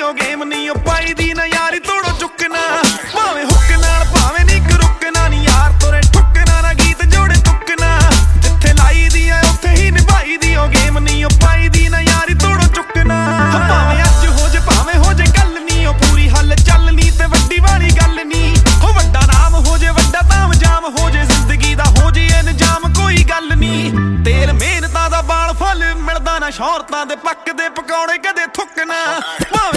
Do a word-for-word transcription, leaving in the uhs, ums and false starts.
ਉਹ ਗੇਮ ਨਹੀਂ ਉਹ ਪਾਈ ਦੀ ਨਾ ਯਾਰੀ ਤੋੜੋ ਚੁੱਕਣਾ ਭਾਵੇਂ ਹੁੱਕ ਨਾਲ ਭਾਵੇਂ ਨੀ ਰੁਕਣਾ ਨੀ ਯਾਰ ਤੋਰੇ ਠੁੱਕਣਾ ਨਾ ਗੀਤ ਜੋੜੇ ਤੁੱਕਣਾ ਜਿੱਥੇ ਲਾਈ ਦੀ ਆ ਉੱਥੇ ਹੀ ਨਿਭਾਈ ਦੀ ਉਹ ਗੇਮ ਨਹੀਂ ਉਹ ਪਾਈ ਦੀ ਨਾ ਯਾਰੀ ਤੋੜੋ ਚੁੱਕਣਾ ਭਾਵੇਂ ਅੱਜ ਹੋ ਜੇ ਭਾਵੇਂ ਹੋ ਜੇ ਕੱਲ ਨੀ ਉਹ ਪੂਰੀ ਹੱਲ ਚੱਲਣੀ ਤੇ ਵੱਡੀ ਵਾਲੀ ਗੱਲ ਨੀ ਹੋ ਵੱਡਾ ਨਾਮ ਹੋ ਜੇ ਵੱਡਾ ਤਾਮ ਜਾਮ ਹੋ ਜੇ ਜ਼ਿੰਦਗੀ ਦਾ ਹੋ ਜੇ ਇੰਜਾਮ ਕੋਈ ਗੱਲ ਨੀ ਤੇਲ ਮਿਹਨਤਾਂ ਦਾ ਬਾਲ ਫਲ ਮਿਲਦਾ ਨਾ ਸ਼ੌਹਰਤਾਂ ਦੇ ਪੱਕਦੇ ਪਕੌੜੇ ਕਦੇ ਥੁੱਕਣਾ